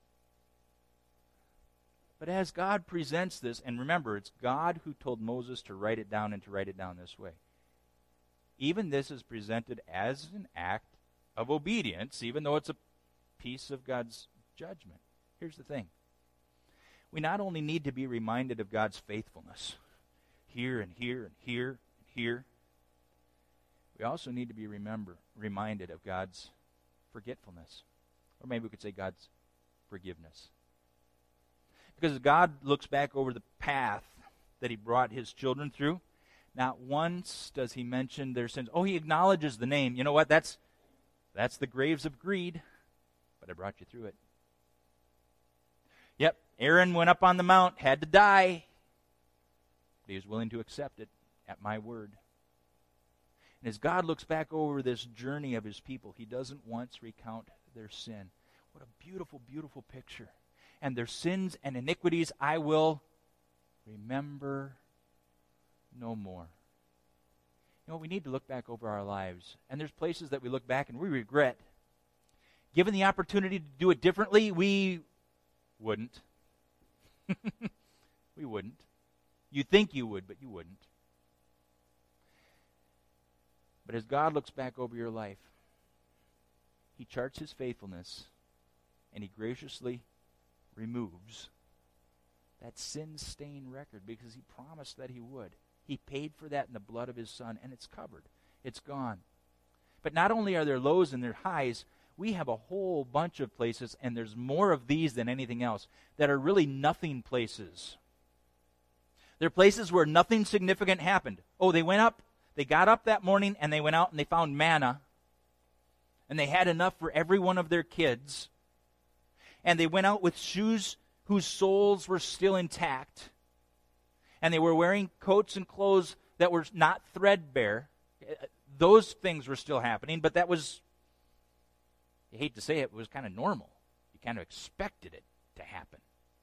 But as God presents this, and remember, it's God who told Moses to write it down and to write it down this way. Even this is presented as an act of obedience, even though it's a piece of God's judgment. Here's the thing. We not only need to be reminded of God's faithfulness, here and here and here and here, we also need to be remember, reminded of God's forgetfulness. Or maybe we could say God's forgiveness. Because as God looks back over the path that he brought his children through, not once does he mention their sins. Oh, he acknowledges the name. You know what? That's that's the graves of greed, but I brought you through it. Yep, Aaron went up on the mount, had to die, but he was willing to accept it at my word. And as God looks back over this journey of his people, he doesn't once recount their sin. What a beautiful, beautiful picture. And their sins and iniquities I will remember no more. You know, we need to look back over our lives. And there's places that we look back and we regret. Given the opportunity to do it differently, we wouldn't. We wouldn't. You think you would, but you wouldn't. But as God looks back over your life, he charts his faithfulness, and he graciously removes that sin-stained record because he promised that he would. He paid for that in the blood of his Son, and it's covered. It's gone. But not only are there lows and there highs, we have a whole bunch of places, and there's more of these than anything else, that are really nothing places. They're places where nothing significant happened. Oh, they went up, they got up that morning, and they went out and they found manna, and they had enough for every one of their kids, and they went out with shoes whose soles were still intact, and they were wearing coats and clothes that were not threadbare. Those things were still happening, but that was, you hate to say it, it was kind of normal. You kind of expected it to happen.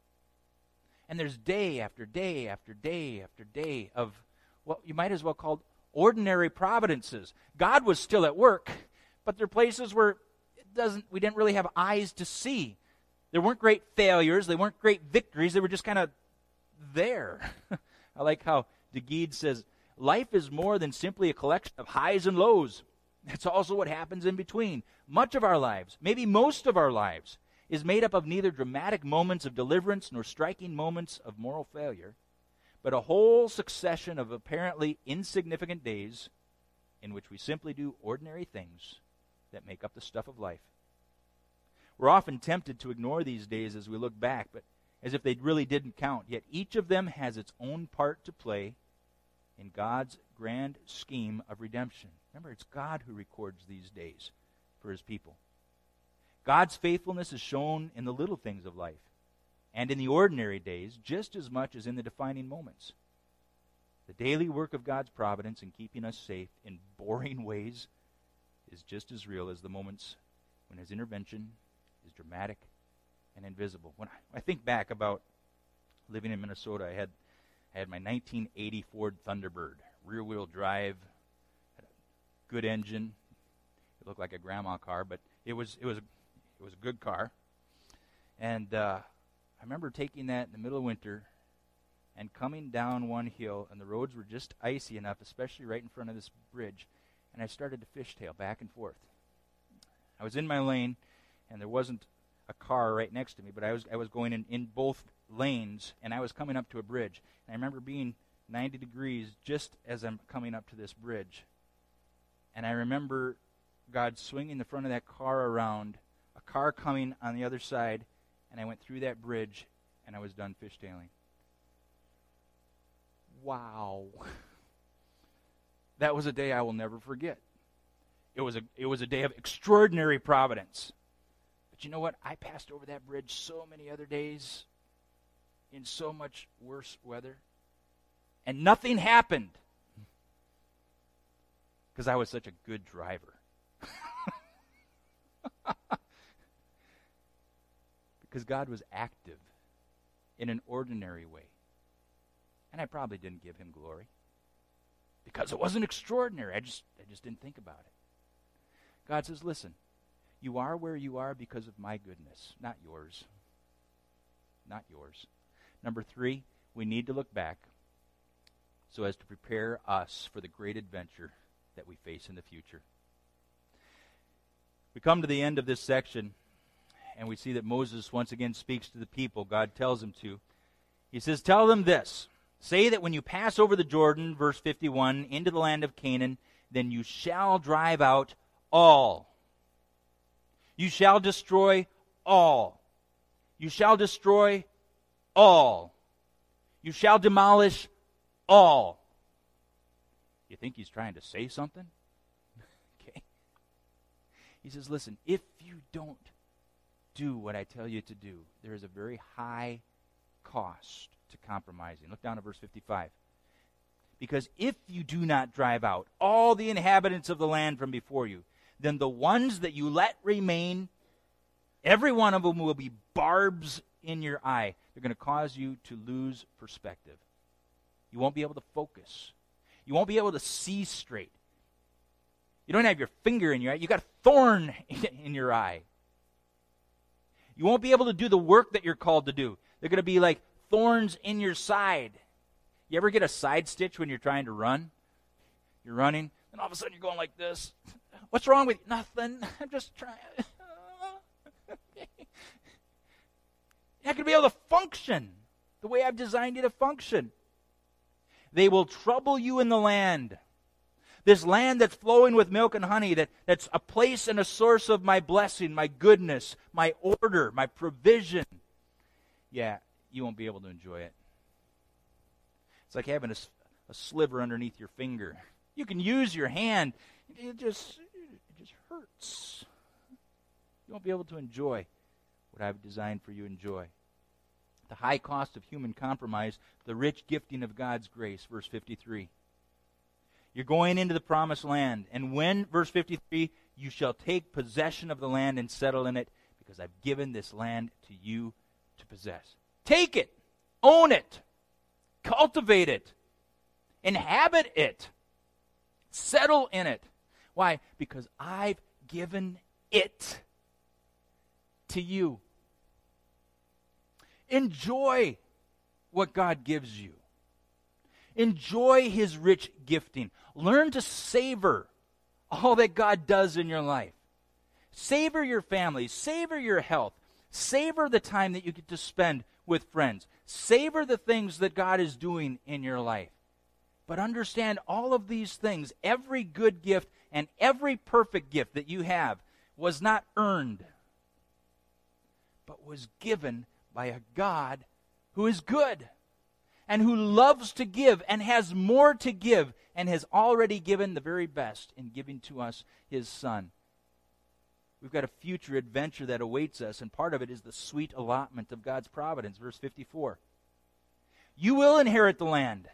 And there's day after day after day after day of what you might as well call ordinary providences. God was still at work, but there are places where it doesn't. We didn't really have eyes to see. There weren't great failures. They weren't great victories. They were just kind of there. I like how DeGede says, life is more than simply a collection of highs and lows. It's also what happens in between. Much of our lives, maybe most of our lives, is made up of neither dramatic moments of deliverance nor striking moments of moral failure, but a whole succession of apparently insignificant days in which we simply do ordinary things that make up the stuff of life. We're often tempted to ignore these days as we look back, but as if they really didn't count. Yet each of them has its own part to play in God's grand scheme of redemption. Remember, it's God who records these days for his people. God's faithfulness is shown in the little things of life and in the ordinary days just as much as in the defining moments. The daily work of God's providence in keeping us safe in boring ways is just as real as the moments when his intervention is dramatic and invisible. When I, I think back about living in Minnesota, I had I had my nineteen eighty Ford Thunderbird, rear-wheel drive, had a good engine. It looked like a grandma car, but it was it was it was a good car. And uh, I remember taking that in the middle of winter and coming down one hill, and the roads were just icy enough, especially right in front of this bridge, and I started to fishtail back and forth. I was in my lane, and there wasn't a car right next to me, but I was I was going in, in both lanes, and I was coming up to a bridge. And I remember being ninety degrees just as I'm coming up to this bridge. And I remember God swinging the front of that car around, a car coming on the other side, and I went through that bridge, and I was done fishtailing. Wow. That was a day I will never forget. It was a it was a day of extraordinary providence. But you know what? I passed over that bridge so many other days in so much worse weather, and nothing happened because I was such a good driver. Because God was active in an ordinary way. And I probably didn't give him glory because it wasn't extraordinary. I just I just didn't think about it. God says, listen, you are where you are because of my goodness, not yours. Not yours. Number three, we need to look back so as to prepare us for the great adventure that we face in the future. We come to the end of this section, and we see that Moses once again speaks to the people. God tells him to. He says, tell them this. Say that when you pass over the Jordan, verse fifty-one, into the land of Canaan, then you shall drive out all. You shall destroy all. You shall destroy all. You shall demolish all. You think he's trying to say something? Okay. He says, listen, if you don't do what I tell you to do, there is a very high cost to compromising. Look down at verse fifty-five. Because if you do not drive out all the inhabitants of the land from before you, then the ones that you let remain, every one of them will be barbs in your eye. They're going to cause you to lose perspective. You won't be able to focus. You won't be able to see straight. You don't have your finger in your eye. You got a thorn in your eye. You won't be able to do the work that you're called to do. They're going to be like thorns in your side. You ever get a side stitch when you're trying to run? You're running, and all of a sudden you're going like this. what's wrong with you? Nothing. I'm just trying. You're not going to be able to function the way I've designed you to function. They will trouble you in the land. This land that's flowing with milk and honey, that, that's a place and a source of my blessing, my goodness, my order, my provision. Yeah, you won't be able to enjoy it. It's like having a, a sliver underneath your finger. You can use your hand. It just, it just hurts. You won't be able to enjoy what I've designed for you to enjoy. The high cost of human compromise, the rich gifting of God's grace, verse fifty-three. You're going into the promised land, and when, verse fifty-three, you shall take possession of the land and settle in it, because I've given this land to you to possess. Take it, own it, cultivate it, inhabit it, settle in it. Why? Because I've given it to you. Enjoy what God gives you. Enjoy His rich gifting. Learn to savor all that God does in your life. Savor your family. Savor your health. Savor the time that you get to spend with friends. Savor the things that God is doing in your life. But understand all of these things, every good gift and every perfect gift that you have was not earned, but was given by a God who is good and who loves to give and has more to give and has already given the very best in giving to us His Son. We've got a future adventure that awaits us, and part of it is the sweet allotment of God's providence. Verse fifty-four. You will inherit the land,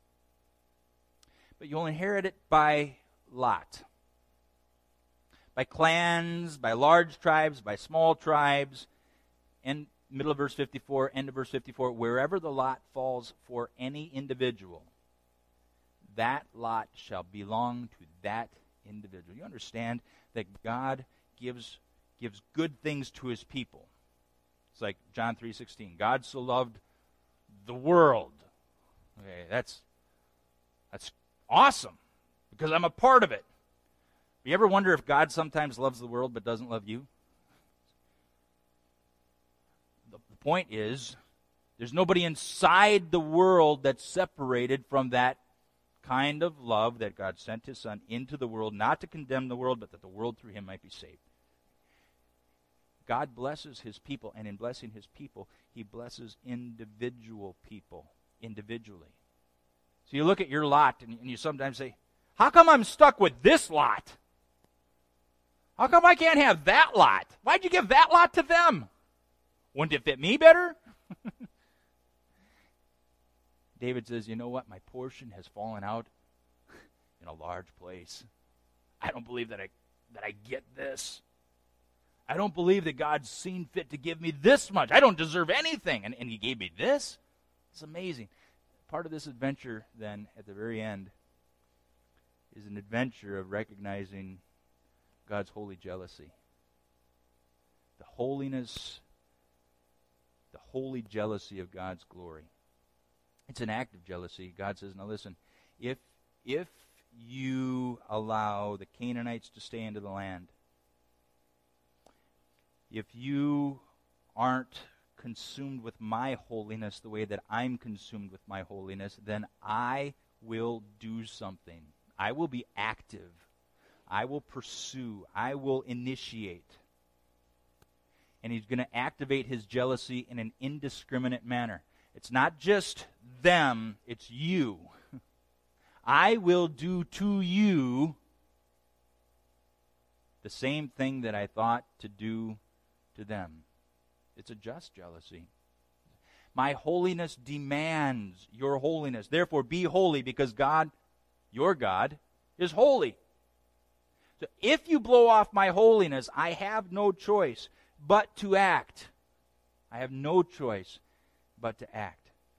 but you'll inherit it by lot. By clans, by large tribes, by small tribes, and middle of verse fifty-four, end of verse fifty-four, wherever the lot falls for any individual, that lot shall belong to that individual. You understand that God gives, gives good things to His people. It's like John three sixteen. God so loved the world. Okay, that's, that's awesome because I'm a part of it. You ever wonder if God sometimes loves the world but doesn't love you? The point is, there's nobody inside the world that's separated from that kind of love that God sent His Son into the world, not to condemn the world, but that the world through Him might be saved. God blesses His people, and in blessing His people, He blesses individual people individually. So you look at your lot, and you sometimes say, how come I'm stuck with this lot? How come I can't have that lot? Why'd you give that lot to them? Wouldn't it fit me better? David says, you know what? My portion has fallen out in a large place. I don't believe that I that I get this. I don't believe that God's seen fit to give me this much. I don't deserve anything. And, and He gave me this? It's amazing. Part of this adventure, then, at the very end, is an adventure of recognizing God's holy jealousy. The holiness The holy jealousy of God's glory. It's an act of jealousy. God says, now listen, if if you allow the Canaanites to stay into the land, if you aren't consumed with my holiness the way that I'm consumed with my holiness, then I will do something. I will be active. I will pursue. I will initiate. And He's going to activate His jealousy in an indiscriminate manner. It's not just them, it's you. I will do to you the same thing that I thought to do to them. It's a just jealousy. My holiness demands your holiness. Therefore, be holy because God, your God, is holy. So if you blow off my holiness, I have no choice but to act. I have no choice but to act.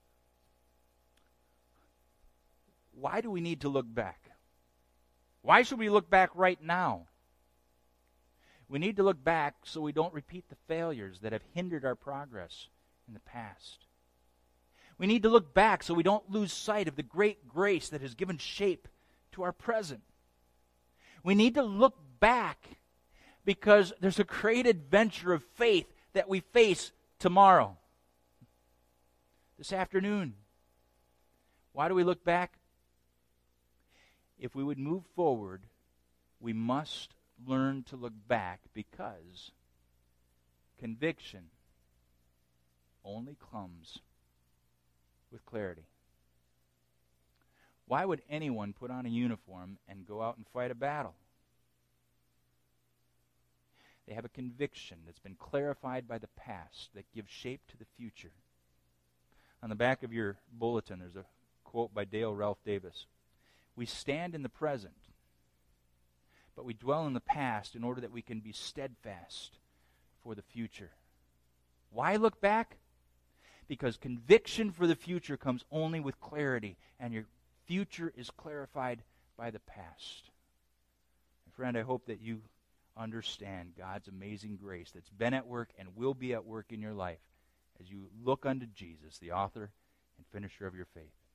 Why do we need to look back? Why should we look back right now? We need to look back so we don't repeat the failures that have hindered our progress in the past. We need to look back so we don't lose sight of the great grace that has given shape to our present. We need to look back because there's a great adventure of faith that we face tomorrow, this afternoon. Why do we look back? If we would move forward, we must learn to look back, because conviction only comes with clarity. Why would anyone put on a uniform and go out and fight a battle? They have a conviction that's been clarified by the past that gives shape to the future. On the back of your bulletin, there's a quote by Dale Ralph Davis. We stand in the present, but we dwell in the past in order that we can be steadfast for the future. Why look back? Because conviction for the future comes only with clarity, and your future is clarified by the past. And friend, I hope that you understand God's amazing grace that's been at work and will be at work in your life as you look unto Jesus, the author and finisher of your faith.